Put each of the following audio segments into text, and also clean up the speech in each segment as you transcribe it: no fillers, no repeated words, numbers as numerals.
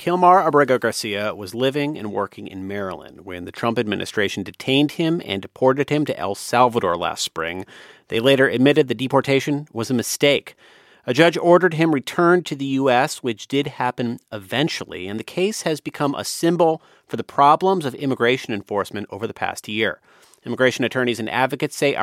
Kilmar Abrego Garcia was living and working in Maryland when the Trump administration detained him and deported him to El Salvador last spring. They later admitted the deportation was a mistake. A judge ordered him returned to the U.S., which did happen eventually, and the case has become a symbol for the problems of immigration enforcement over the past year. Immigration attorneys and advocates say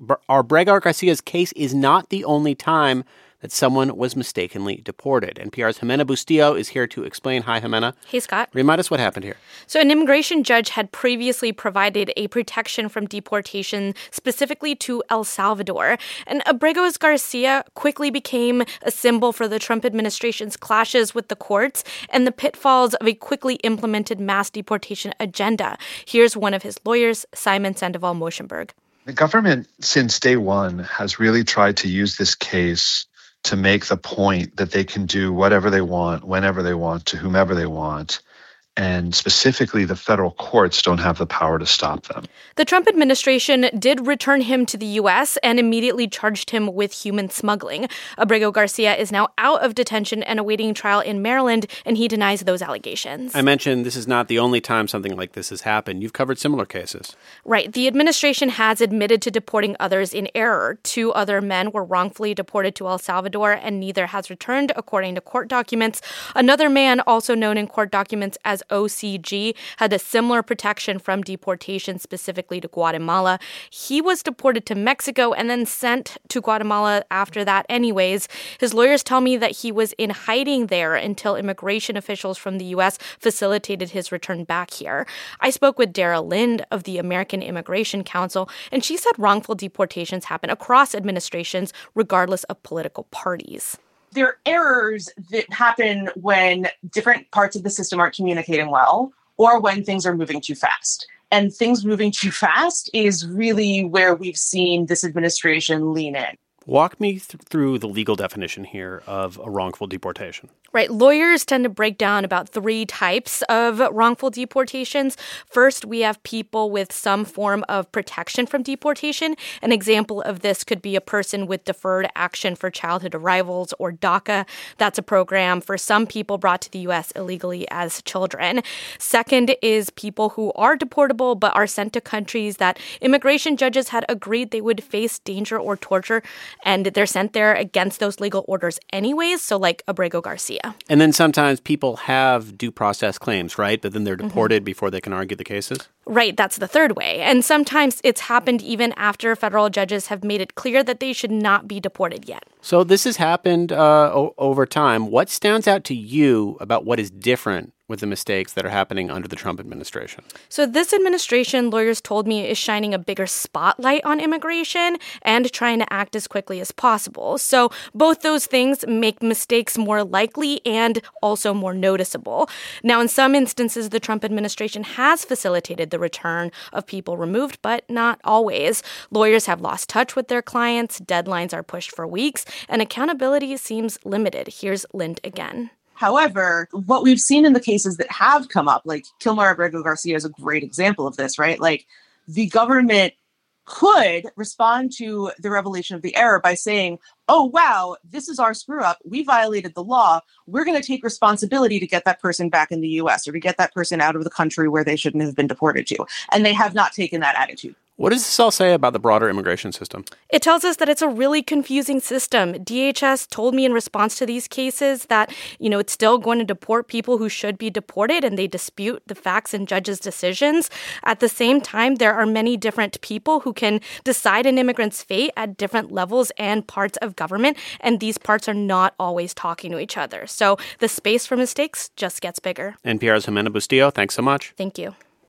Abrego Garcia's case is not the only time that someone was mistakenly deported. NPR's Jimena Bustillo is here to explain. Hi, Jimena. Hey, Scott. Remind us what happened here. So an immigration judge had previously provided a protection from deportation specifically to El Salvador. And Abrego Garcia quickly became a symbol for the Trump administration's clashes with the courts and the pitfalls of a quickly implemented mass deportation agenda. Here's one of his lawyers, Simon Sandoval Moshenberg. The government, since day one, has really tried to use this case to make the point that they can do whatever they want, whenever they want, to whomever they want. And specifically, the federal courts don't have the power to stop them. The Trump administration did return him to the U.S. and immediately charged him with human smuggling. Abrego Garcia is now out of detention and awaiting trial in Maryland, and he denies those allegations. I mentioned this is not the only time something like this has happened. You've covered similar cases. Right. The administration has admitted to deporting others in error. 2 other men were wrongfully deported to El Salvador, and neither has returned, according to court documents. Another man, also known in court documents as OCG, had a similar protection from deportation, specifically to Guatemala. He was deported to Mexico and then sent to Guatemala after that anyways. His lawyers tell me that he was in hiding there until immigration officials from the U.S. facilitated his return back here. I spoke with Dara Lind of the American Immigration Council, and she said wrongful deportations happen across administrations, regardless of political parties. There are errors that happen when different parts of the system aren't communicating well or when things are moving too fast. And things moving too fast is really where we've seen this administration lean in. Walk me through the legal definition here of a wrongful deportation. Right. Lawyers tend to break down about 3 types of wrongful deportations. First, we have people with some form of protection from deportation. An example of this could be a person with deferred action for childhood arrivals, or DACA. That's a program for some people brought to the U.S. illegally as children. Second is people who are deportable but are sent to countries that immigration judges had agreed they would face danger or torture, and they're sent there against those legal orders anyways, so like Abrego Garcia. And then sometimes people have due process claims, right? But then they're deported before they can argue the cases? Right, that's the third way. And sometimes it's happened even after federal judges have made it clear that they should not be deported yet. So this has happened over time. What stands out to you about what is different with the mistakes that are happening under the Trump administration? So this administration, lawyers told me, is shining a bigger spotlight on immigration and trying to act as quickly as possible. So both those things make mistakes more likely and also more noticeable. Now, in some instances, the Trump administration has facilitated the return of people removed, but not always. Lawyers have lost touch with their clients, deadlines are pushed for weeks, and accountability seems limited. Here's Lind again. However, what we've seen in the cases that have come up, like Kilmar Abrego Garcia is a great example of this, right? Like the government could respond to the revelation of the error by saying, oh, wow, this is our screw up. We violated the law. We're going to take responsibility to get that person back in the U.S. or to get that person out of the country where they shouldn't have been deported to. And they have not taken that attitude. What does this all say about the broader immigration system? It tells us that it's a really confusing system. DHS told me in response to these cases that, it's still going to deport people who should be deported, and they dispute the facts and judges' decisions. At the same time, there are many different people who can decide an immigrant's fate at different levels and parts of government, and these parts are not always talking to each other. So the space for mistakes just gets bigger. NPR's Jimena Bustillo, thanks so much. Thank you.